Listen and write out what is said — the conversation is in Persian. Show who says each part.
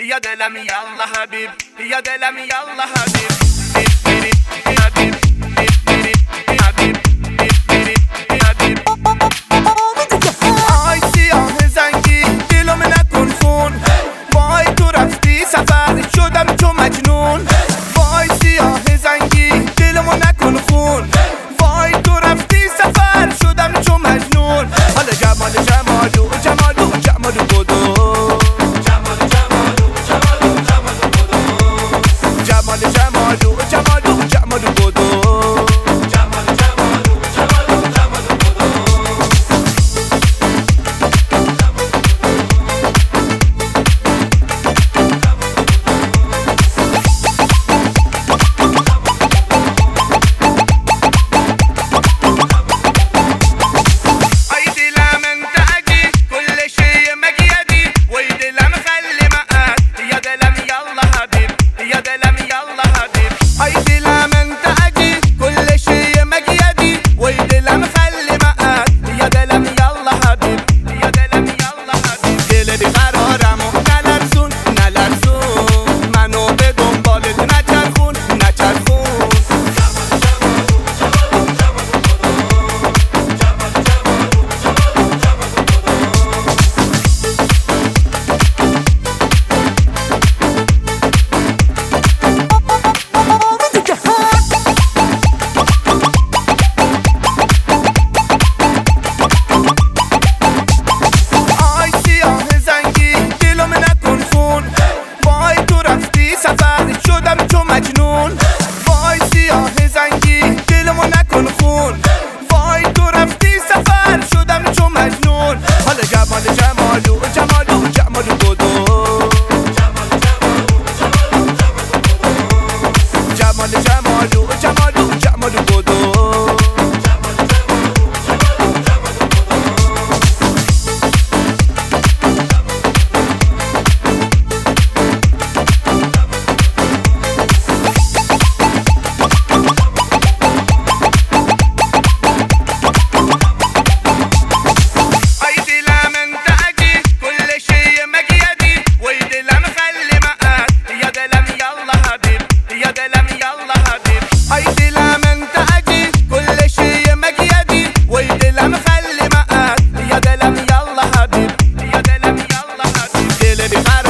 Speaker 1: يا دلم يلا حبيب يا دلم يلا حبيب حبيب حبيب حبيب آی سیاه زنگی دلم نکن خون وای تو رفتی سفر شدم تو مجنون وای سیاه زنگی دلم نکن خون وای تو رفتی سفر شدم تو مجنون حالا جمال جمالو جمالو جمالو بدو جمال جمالو جمالو جمالو بدو شدم تو مجنون وای سیاه زنگی دلمو نکن خون وای تو رفتی سفر شدم تو مجنون حالا جمال جمالو جمالو جمالو بدو جمال جمالو جمالو جمالو بدو Baby,